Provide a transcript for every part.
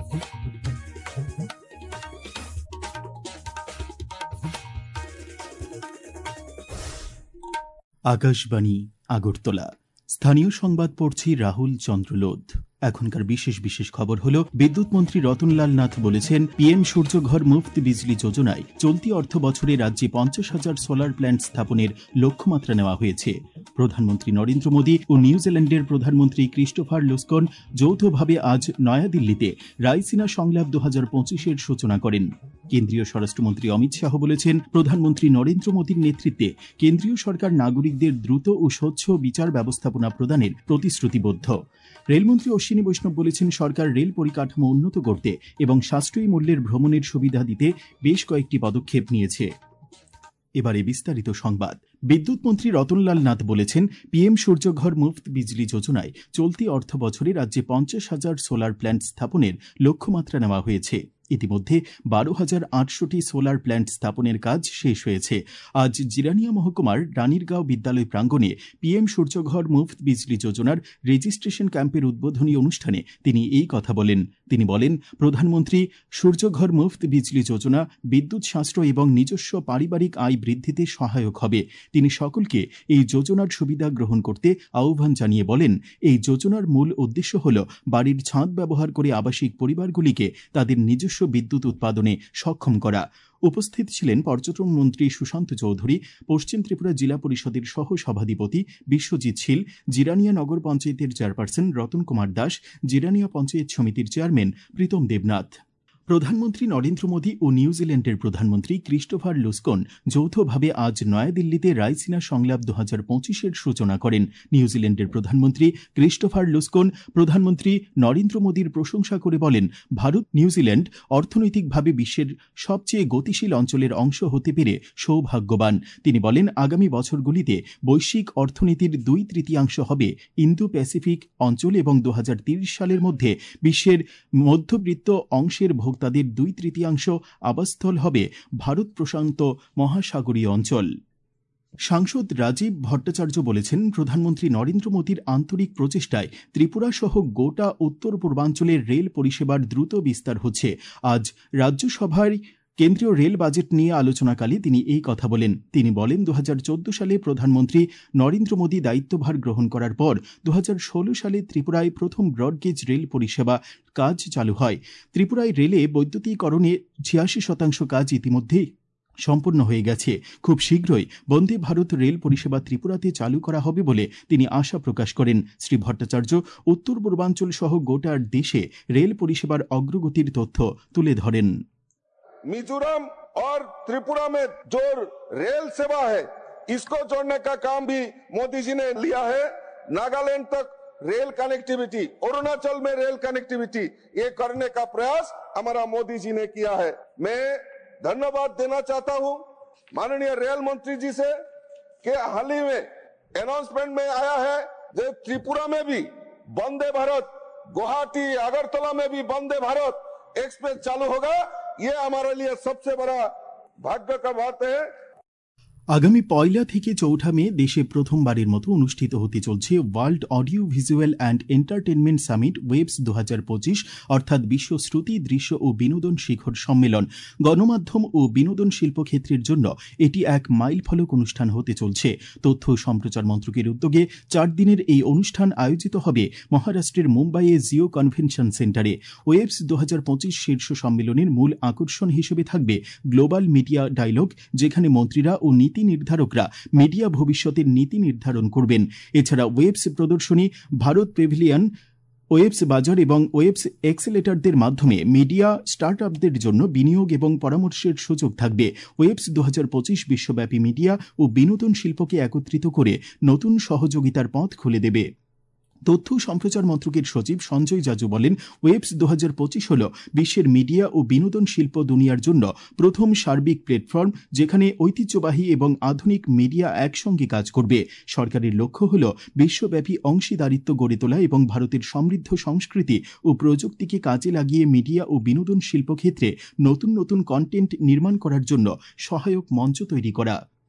আকাশবাণী আগরতলা। স্থানীয় সংবাদ পড়ছি রাহুল চন্দ্রলোধ। এখনকার বিশেষ বিশেষ খবর হলো, বিদ্যুৎ মন্ত্রী রতনলাল নাথ বলেছেন, পিএম সূর্যঘর মুফত বিজলি যোজনায় চলতি অর্থ বছরে রাজ্যে 50,000 সোলার প্ল্যান্ট স্থাপনের লক্ষ্যমাত্রা নেওয়া হয়েছে। প্রধানমন্ত্রী নরেন্দ্র মোদী ও নিউজিল্যান্ডের প্রধানমন্ত্রী ক্রিস্টোফার লুসকন যৌথভাবে আজ নয়াদিল্লিতে রাইসিনা সংলাপ 2025-এর সূচনা করেন। কেন্দ্রীয় স্বরাষ্ট্রমন্ত্রী অমিত শাহ বলেছেন, প্রধানমন্ত্রী নরেন্দ্র মোদীর নেতৃত্বে কেন্দ্রীয় সরকার নাগরিকদের দ্রুত ও স্বচ্ছ বিচার ব্যবস্থাপনা প্রদানের প্রতিশ্রুতিবদ্ধ। রেলমন্ত্রী অশ্বিনী বৈষ্ণব বলেছেন, সরকার রেল পরিকাঠামো উন্নত করতে এবং সাশ্রয়ী মূল্যের ভ্রমণের সুবিধা দিতে বেশ কয়েকটি পদক্ষেপ নিয়েছে। এবারে বিস্তারিত সংবাদ। বিদ্যুৎ মন্ত্রী রতনলাল নাথ বলেছেন, পিএম সূর্যঘর মুফত বিজলি যোজনায় চলতি অর্থ বছরে রাজ্যে 50,000 সোলার প্ল্যান্ট স্থাপনের লক্ষ্যমাত্রা নেওয়া হয়েছে। ইতিমধ্যে 12,800টি সোলার প্ল্যান্ট স্থাপনের কাজ শেষ হয়েছে। আজ জিরানিয়া মহকুমার রানীরগাঁও বিদ্যালয় প্রাঙ্গণে পিএম সূর্যঘর মুফত বিজলি যোজনার রেজিস্ট্রেশন ক্যাম্পের উদ্বোধনী অনুষ্ঠানে তিনি এই কথা বলেন। তিনি বলেন, প্রধানমন্ত্রী সূর্যঘর মুফত বিজলি যোজনা বিদ্যুৎ সাশ্রয় এবং নিজস্ব পারিবারিক আয় বৃদ্ধিতে সহায়ক হবে। তিনি সকলকে এই যোজনার সুবিধা গ্রহণ করতে আহ্বান জানিয়ে বলেন, এই যোজনার মূল উদ্দেশ্য হল বাড়ির ছাদ ব্যবহার করে আবাসিক পরিবারগুলিকে তাদের নিজস্ব বিদ্যুৎ উৎপাদনে সক্ষম করা। উপস্থিত ছিলেন পর্যটন মন্ত্রী সুশান্ত চৌধুরী, পশ্চিম ত্রিপুরা জেলা পরিষদের সহ সভাধিপতি বিশ্বজিৎ শীল, জিরানিয়া নগর পঞ্চায়েতের চেয়ারপারসন রতন কুমার দাস, জিরানিয়া পঞ্চায়েত সমিতির চেয়ারম্যান প্রীতম দেবনাথ। প্রধানমন্ত্রী নরেন্দ্র মোদী ও নিউজিল্যান্ডের প্রধানমন্ত্রী ক্রিস্টোফার লুসকন যৌথভাবে আজ নয়াদিল্লিতে রাইসিনা সংলাপ 2025-এর সূচনা করেন। নিউজিল্যান্ডের প্রধানমন্ত্রী ক্রিস্টোফার লুসকন প্রধানমন্ত্রী নরেন্দ্র মোদীর প্রশংসা করে বলেন, ভারত নিউজিল্যান্ড অর্থনৈতিকভাবে বিশ্বের সবচেয়ে গতিশীল অঞ্চলের অংশ হতে পেরে সৌভাগ্যবান। তিনি বলেন, আগামী বছরগুলিতে বৈশ্বিক অর্থনীতির 2/3 হবে ইন্দো প্যাসিফিক অঞ্চল এবং 2030 সালের মধ্যে বিশ্বের মধ্যবিত্ত অংশের তাদের 2/3 আবাসস্থল হবে ভারত প্রশান্ত মহাসাগরীয় অঞ্চল। সাংসদ রাজীব ভট্টাচার্য বলেছেন, প্রধানমন্ত্রী নরেন্দ্র মোদীর আন্তরিক প্রচেষ্টায় ত্রিপুরা সহ গোটা উত্তর পূর্বাঞ্চলের রেল পরিষেবার দ্রুত বিস্তার হচ্ছে। আজ রাজ্যসভায় কেন্দ্রীয় রেল বাজেট নিয়ে আলোচনাকালে তিনি এই কথা বলেন। তিনি বলেন, 2014 সালে প্রধানমন্ত্রী নরেন্দ্র মোদী দায়িত্বভার গ্রহণ করার পর 2016 সালে ত্রিপুরায় প্রথম ব্রডগেজ রেল পরিষেবা কাজ চালু হয়। ত্রিপুরায় রেলে বৈদ্যুতিকরণে 86% কাজ ইতিমধ্যেই সম্পূর্ণ হয়ে গেছে। খুব শীঘ্রই বন্দে ভারত রেল পরিষেবা ত্রিপুরাতে চালু করা হবে বলে তিনি আশা প্রকাশ করেন। শ্রী ভট্টাচার্য উত্তর পূর্বাঞ্চল সহ গোটা দেশে রেল পরিষেবার অগ্রগতির তথ্য তুলে ধরেন। मिजोरम और त्रिपुरा में जो रेल सेवा है, इसको जोड़ने का काम भी मोदी जी ने लिया है। नागालैंड तक रेल कनेक्टिविटी, अरुणाचल में रेल कनेक्टिविटी, ये करने का प्रयास हमारा मोदी जी ने किया है। मैं धन्यवाद देना चाहता हूं माननीय रेल मंत्री जी से कि हाल ही में अनाउंसमेंट में आया है जो त्रिपुरा में भी वंदे भारत, गुवाहाटी अगरतला में भी वंदे भारत एक्सप्रेस चालू होगा। ये हमारे लिए सबसे बड़ा भाग्य का बात है। আগামী 1 থেকে 4 মে দেশে প্রথমবারের মতো অনুষ্ঠিত হতে চলছে world audio visual and entertainment summit WAVES 2025, অর্থাৎ বিশ্ব শ্রুতি দৃশ্য ও বিনোদন শিখর সম্মেলন। গণমাধ্যম ও বিনোদন শিল্প ক্ষেত্রের জন্য এটি এক মাইল ফলক অনুষ্ঠান হতে চলছে। তথ্য ও সম্প্রচার মন্ত্রকের উদ্যোগে 4 দিনের এই অনুষ্ঠান আয়োজিত হবে মহারাষ্ট্রের মুম্বাইয়ে জিও কনভেনশন সেন্টারে। ওয়েবস 2025 শীর্ষ সম্মেলনের মূল আকর্ষণ হিসেবে থাকবে গ্লোবাল মিডিয়া ডায়ালগ, যেখানে মন্ত্রীরা ও নীতি নির্ধারকরা মিডিয়া ভবিষ্যতের নীতি নির্ধারণ করবেন। এছাড়া ওয়েবস প্রদর্শনী, ভারত প্যাভিলিয়ন, ওয়েবস বাজার এবং ওয়েবস এক্সেলেটরদের মাধ্যমে মিডিয়া স্টার্টআপদের জন্য বিনিয়োগ এবং পরামর্শের সুযোগ থাকবে। ওয়েবস 2025 বিশ্বব্যাপী মিডিয়া ও বিনোদন শিল্পকে একত্রিত করে নতুন সহযোগিতার পথ খুলে দেবে। তথ্য সম্প্রচার মন্ত্রকের সচিব সঞ্জয় জাজু বলেন, ওয়েবস 2025 হল বিশ্বের মিডিয়া ও বিনোদন শিল্প দুনিয়ার জন্য প্রথম সার্বিক প্ল্যাটফর্ম, যেখানে ঐতিহ্যবাহী এবং আধুনিক মিডিয়া একসঙ্গে কাজ করবে। সরকারের লক্ষ্য হল বিশ্বব্যাপী অংশীদারিত্ব গড়ে তোলা এবং ভারতের সমৃদ্ধ সংস্কৃতি ও প্রযুক্তিকে কাজে লাগিয়ে মিডিয়া ও বিনোদন শিল্প ক্ষেত্রে নতুন নতুন কন্টেন্ট নির্মাণ করার জন্য সহায়ক মঞ্চ তৈরি করা।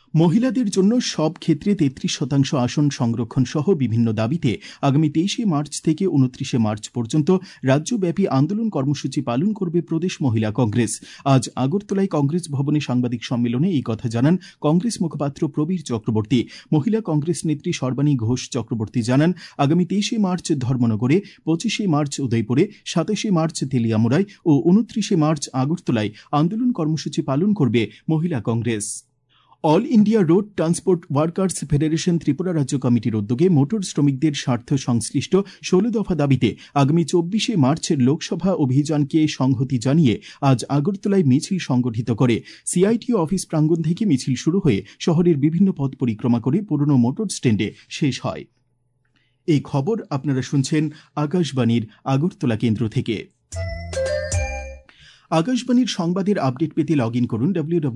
মহিলাদের জন্য সব ক্ষেত্রে 33% আসন সংরক্ষণ সহ বিভিন্ন দাবিতে আগামী 23 মার্চ থেকে 29 মার্চ পর্যন্ত রাজ্যব্যাপী আন্দোলন কর্মসূচি পালন করবে প্রদেশ মহিলা কংগ্রেস। আজ আগরতলায় কংগ্রেস ভবনে সাংবাদিক সম্মেলনে এই কথা জানান কংগ্রেস মুখপাত্র প্রবীর চক্রবর্তী। মহিলা কংগ্রেস নেত্রী সর্বাণী ঘোষ চক্রবর্তী জানান, আগামী 23 মার্চ ধর্মনগরে, 25 মার্চ উদয়পুরে, 27 মার্চ তেলিয়ামুড়ায় ও 29 মার্চ আগরতলায় আন্দোলন কর্মসূচি পালন করবে Mahila Congress. All India road transport workers federation Tripura রাজ্য কমিটির উদ্যোগে মোটর শ্রমিকদের স্বার্থ সংশ্লিষ্ট 16 দফা দাবিতে আগামী 24 মার্চের লোকসভা অভিযানকে সংহতি জানিয়ে আজ আগরতলায় মিছিল সংগঠিত করে। সিআইটিও অফিস প্রাঙ্গণ থেকে মিছিল শুরু হয়ে শহরের বিভিন্ন পথ পরিক্রমা করে পুরনো মোটর স্ট্যান্ডে শেষ হয়। এই খবর আপনারা শুনছেন আকাশবাণীর আগরতলা কেন্দ্র থেকে। আকাশবাণীর সংবাদের আপডেট পেতে লগ ইন করুন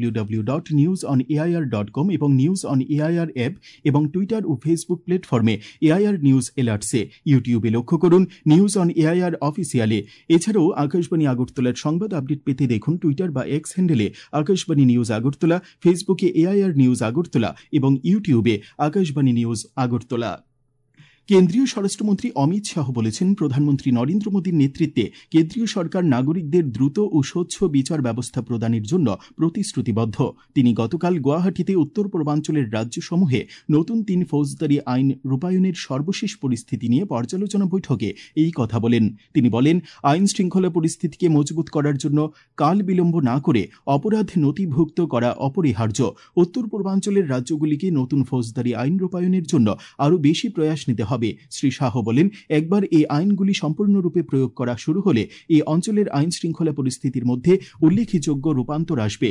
www.newsonair.com এবং নিউজ অন এআইআর অ্যাপ এবং টুইটার ও ফেসবুক প্ল্যাটফর্মে এআইআর নিউজ অ্যালার্টসে। ইউটিউবে লক্ষ্য করুন নিউজ অন এআইআর অফিসিয়ালে। এছাড়াও আকাশবাণী আগরতলার সংবাদ আপডেট পেতে দেখুন টুইটার বা এক্স হ্যান্ডেলে আকাশবাণী নিউজ আগরতলা, ফেসবুকে এআইআর নিউজ আগরতলা এবং ইউটিউবে আকাশবাণী নিউজ আগরতলা। কেন্দ্রীয় স্বরাষ্ট্রমন্ত্রী অমিত শাহ বলেছেন, প্রধানমন্ত্রী নরেন্দ্র মোদীর নেতৃত্বে কেন্দ্রীয় সরকার নাগরিকদের দ্রুত ও স্বচ্ছ বিচার ব্যবস্থা প্রদানের জন্য প্রতিশ্রুতিবদ্ধ। তিনি গতকাল গুয়াহাটিতে উত্তর পূর্বাঞ্চলের রাজ্যসমূহে নতুন 3 ফৌজদারি আইন রূপায়ণের সর্বশেষ পরিস্থিতি নিয়ে পর্যালোচনা বৈঠকে এই কথা বলেন। তিনি বলেন, আইন শৃঙ্খলা পরিস্থিতিকে মজবুত করার জন্য কাল বিলম্ব না করে অপরাধ নথিভুক্ত করা অপরিহার্য। উত্তর পূর্বাঞ্চলের রাজ্যগুলিকে নতুন ফৌজদারি আইন রূপায়ণের জন্য আরও বেশি প্রয়াস নিতে হবে। শ্রী শাহ বলেন, একবার এই আইনগুলি সম্পূর্ণরূপে প্রয়োগ করা শুরু হলে এই অঞ্চলের আইন শৃঙ্খলা পরিস্থিতির মধ্যে উল্লেখযোগ্য রূপান্তর আসবে।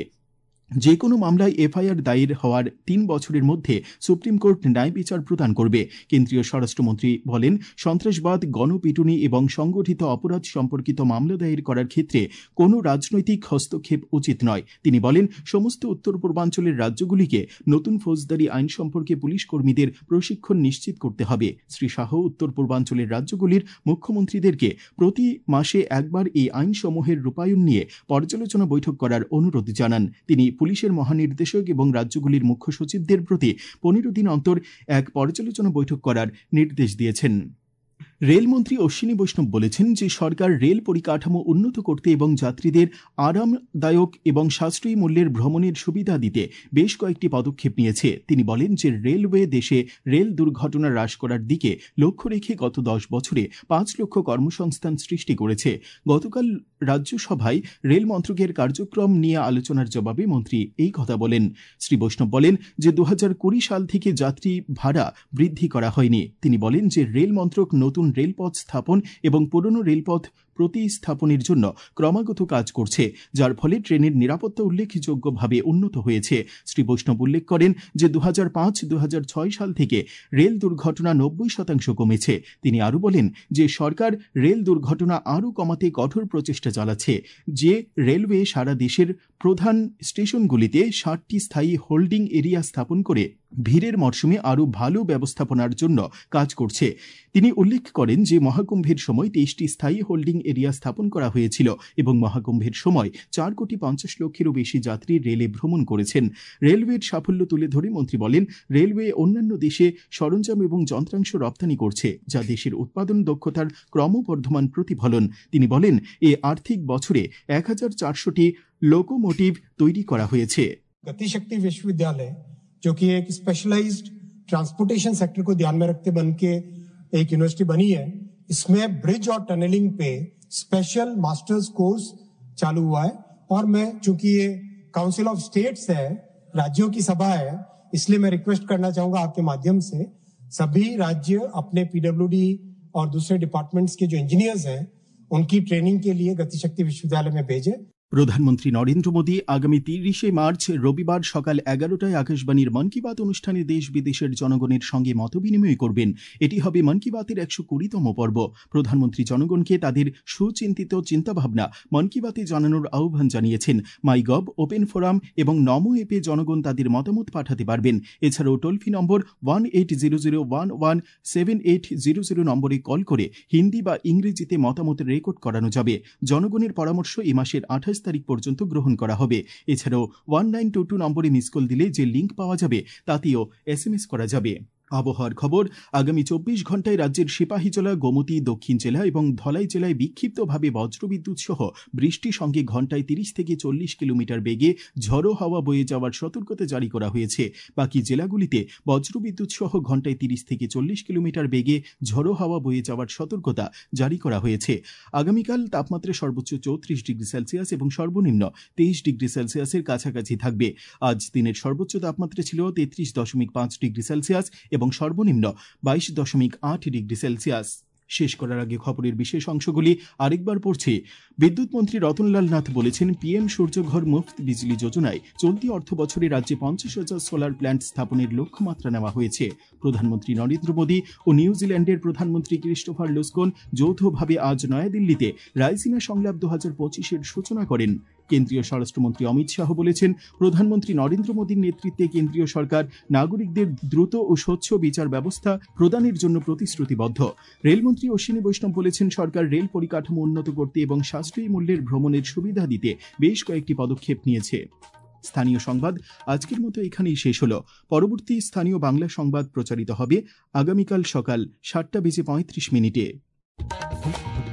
যে কোনো মামলায় এফআইআর দায়ের হওয়ার 3 বছরের মধ্যে সুপ্রিম কোর্ট ন্যায় বিচার প্রদান করবে। কেন্দ্রীয় স্বরাষ্ট্রমন্ত্রী বলেন, সন্ত্রাসবাদ, গণপিটুনি এবং সংগঠিত অপরাধ সম্পর্কিত মামলা দায়ের করার ক্ষেত্রে কোনো রাজনৈতিক হস্তক্ষেপ উচিত নয়। তিনি বলেন, সমস্ত উত্তর পূর্বাঞ্চলের রাজ্যগুলিকে নতুন ফৌজদারি আইন সম্পর্কে পুলিশ কর্মীদের প্রশিক্ষণ নিশ্চিত করতে হবে। শ্রী শাহ উত্তর পূর্বাঞ্চলের রাজ্যগুলির মুখ্যমন্ত্রীদেরকে প্রতি মাসে একবার এই আইনসমূহের রূপায়ণ নিয়ে পর্যালোচনা বৈঠক করার অনুরোধ জানান। তিনি পুলিশের মহানির্দেশক এবং রাজ্যগুলির মুখ্য সচিবদের প্রতি 15 দিন অন্তর এক পর্যালোচনা বৈঠক করার নির্দেশ দিয়েছেন। রেলমন্ত্রী অশ্বিনী বৈষ্ণব বলেছেন যে সরকার রেল পরিকাঠামো উন্নত করতে এবং যাত্রীদের আরামদায়ক এবং সাশ্রয়ী মূল্যের ভ্রমণের সুবিধা দিতে বেশ কয়েকটি পদক্ষেপ নিয়েছে। তিনি বলেন যে রেলওয়ে দেশে রেল দুর্ঘটনা হ্রাস করার দিকে লক্ষ্য রেখে গত 10 বছরে 5 লক্ষ কর্মসংস্থান সৃষ্টি করেছে। গতকাল রাজ্যসভায় রেল মন্ত্রকের কার্যক্রম নিয়ে আলোচনার জবাবে মন্ত্রী এই কথা বলেন। শ্রী বৈষ্ণব বলেন যে 2020 সাল থেকে যাত্রী ভাড়া বৃদ্ধি করা হয়নি। তিনি বলেন যে রেল মন্ত্রক নতুন রেলপথ স্থাপন এবং পুরনো রেলপথ প্রতিস্থাপনের জন্য ক্রমাগত কাজ করছে, যার ফলে ট্রেনের নিরাপত্তা উল্লেখযোগ্যভাবে উন্নত হয়েছে। শ্রী বৈষ্ণব উল্লেখ করেন যে 2005-2006 সাল থেকে রেল দুর্ঘটনা 90% কমেছে। তিনি আরও বলেন যে সরকার রেল দুর্ঘটনা আরও কমাতে কঠোর প্রচেষ্টা চালাচ্ছে। যে রেলওয়ে সারা দেশের প্রধান স্টেশনগুলিতে 60টি স্থায়ী হোল্ডিং এরিয়া স্থাপন করে ভিড়ের মরশুমে আরও ভালো ব্যবস্থাপনার জন্য কাজ করছে। তিনি উল্লেখ করেন যে মহাকুম্ভের সময় 23টি স্থায়ী হোল্ডিং এরিয়া স্থাপন করা হয়েছিল এবং মহাকুম্ভের সময় 4,50,00,000-এরও বেশি যাত্রী রেলে ভ্রমণ করেছেন। রেলওয়ের সাফল্য তুলে ধরে মন্ত্রী বলেন, রেলওয়ে অন্যান্য দেশে সরঞ্জাম এবং যন্ত্রাংশ রপ্তানি করছে, যা দেশের উৎপাদন দক্ষতার ক্রমবর্ধমান প্রতিফলন। তিনি বলেন, এই আর্থিক বছরে 1400টি লোকোমোটিভ তৈরি করা হয়েছে। गतिशक्ति विश्वविद्यालय, जो कि एक स्पेशलाइज्ड ट्रांसपोर्टेशन सेक्टर को ध्यान में रखते बन के एक यूनिवर्सिटी बनी है, इसमें ब्रिज और टनलिंग पे स्पेशल मास्टर्स कोर्स चालू हुआ है। और मैं, चूंकि ये काउंसिल ऑफ स्टेट्स है, राज्यों की सभा है, इसलिए मैं रिक्वेस्ट करना चाहूंगा आपके माध्यम से सभी राज्य अपने पीडब्ल्यूडी और दूसरे डिपार्टमेंट्स के जो इंजीनियर्स हैं उनकी ट्रेनिंग के लिए गतिशक्ति विश्वविद्यालय में भेजें। প্রধানমন্ত্রী নরেন্দ্র মোদী আগামী 30 মার্চ রবিবার সকাল 11টায় আকাশবাণীর মন কি বাত অনুষ্ঠানে দেশ বিদেশের জনগণের সঙ্গে মতবিনিময় করবেন। এটি হবে মন কি বাতের 120তম পর্ব। প্রধানমন্ত্রী জনগণকে তাদের সুচিন্তিত চিন্তাভাবনা মন কি বাতে জানানোর আহ্বান জানিয়েছেন। মাইগভ, ওপেন ফোরাম এবং নমো অ্যাপে জনগণ তাদের মতামত পাঠাতে পারবেন। এছাড়াও টোল ফ্রি নম্বর 1800117800 নম্বরে কল করে হিন্দি বা ইংরেজিতে মতামত রেকর্ড করানো যাবে। জনগণের পরামর্শ এই মাসের 28 তারিখ পর্যন্ত গ্রহণ করা হবে। এছাড়াও 1922 নম্বরে মিস কল দিলে যে লিঙ্ক পাওয়া যাবে তাতেও SMS করা যাবে। আবহাওয়ার খবর, আগামী 24 ঘন্টায় রাজ্যের সিপাহীজলা, গোমতী, দক্ষিণ জেলা এবং ধলাই জেলায় বিক্ষিপ্তভাবে বজ্রবিদ্যুৎ সহ বৃষ্টির সঙ্গে ঘন্টায় 30 থেকে 40 কিলোমিটার বেগে ঝড়ো হাওয়া বয়ে যাওয়ার সতর্কতা জারি করা হয়েছে। বাকি জেলাগুলিতে বজ্রবিদ্যুৎ সহ ঘন্টায় 30 থেকে 40 কিলোমিটার বেগে ঝড়ো হাওয়া বয়ে যাওয়ার সতর্কতা জারি করা হয়েছে। আগামীকাল তাপমাত্রা সর্বোচ্চ 34 ডিগ্রি সেলসিয়াস এবং সর্বনিম্ন 23 ডিগ্রি সেলসিয়াসের কাছাকাছি থাকবে। আজ দিনের সর্বোচ্চ তাপমাত্রা ছিল 33.5 ডিগ্রি সেলসিয়াস এবং সর্বনিম্ন 22.8 ডিগ্রি সেলসিয়াস। শেষ করার আগে খবরের বিশেষ অংশগুলি আরেকবার পড়ছি। বিদ্যুৎ মন্ত্রী রতনলাল নাথ বলেছেন, PM সূর্যঘর মুফত বিজলি যোজনায় চলতি অর্থ বছরে রাজ্যে 50,000 সোলার প্ল্যান্ট স্থাপনের লক্ষ্যমাত্রা নেওয়া হয়েছে। প্রধানমন্ত্রী নরেন্দ্র মোদী ও নিউজিল্যান্ডের প্রধানমন্ত্রী ক্রিস্টোফার লুসকোন যৌথভাবে আজ নয়াদিল্লিতে রায়সিনা সংলাপ 2025-এর সূচনা করেন। কেন্দ্রীয় স্বরাষ্ট্রমন্ত্রী অমিত শাহ বলেছেন, প্রধানমন্ত্রী নরেন্দ্র মোদীর নেতৃত্বে কেন্দ্রীয় সরকার নাগরিকদের দ্রুত ও স্বচ্ছ বিচার ব্যবস্থা প্রদানের জন্য প্রতিশ্রুতিবদ্ধ। রেলমন্ত্রী অশ্বিনী বৈষ্ণব বলেছেন, সরকার রেল পরিকাঠামো উন্নত করতে এবং সাশ্রয়ী মূল্যের ভ্রমণের সুবিধা দিতে বেশ কয়েকটি পদক্ষেপ নিয়েছে। স্থানীয় সংবাদ আজকের মতো এখানেই শেষ হলো। পরবর্তী স্থানীয় বাংলা সংবাদ প্রচারিত হবে আগামীকাল সকাল 7:35 মিনিটে।